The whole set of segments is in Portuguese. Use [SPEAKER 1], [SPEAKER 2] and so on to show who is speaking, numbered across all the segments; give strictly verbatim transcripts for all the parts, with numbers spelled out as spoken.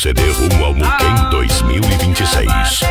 [SPEAKER 1] C D rumo ao Muquem dois mil e vinte e seis.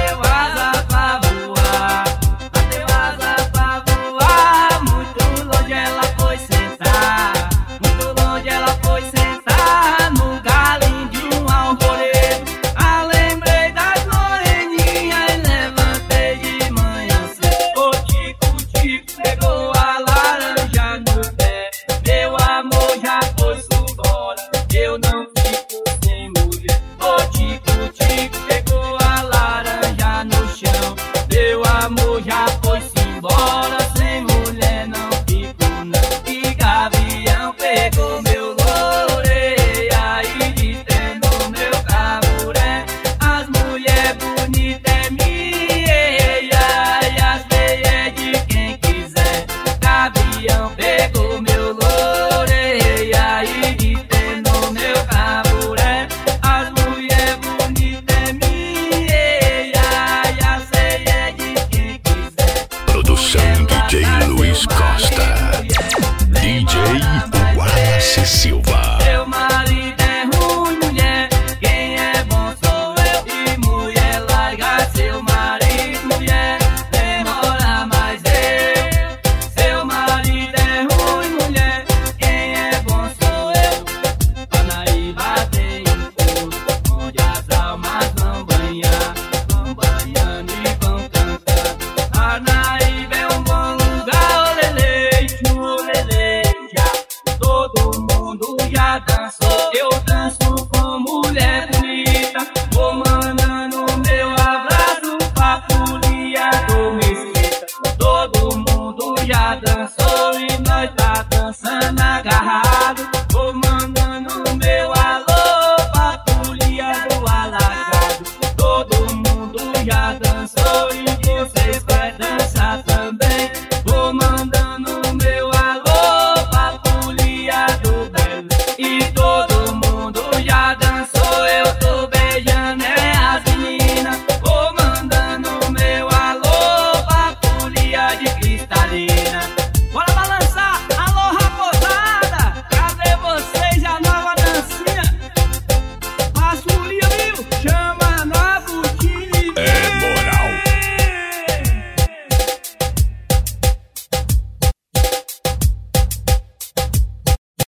[SPEAKER 1] D J Luiz Costa, D J Wallace Silva.
[SPEAKER 2] Seu marido é ruim, mulher, quem é bom sou eu. E mulher, larga seu marido, mulher, demora mais eu. Seu marido é ruim, mulher, quem é bom sou eu. Parnaíba tem um poço onde as almas vão banhar, vão banhando e vão cantando. Parnaíba é um bom lugar, olelê, chulelê, já todo mundo já dançou. Eu danço com mulher bonita, vou mandando meu abraço pra folia do Mesquita. Todo mundo já dançou e nós tá dançando agarrado.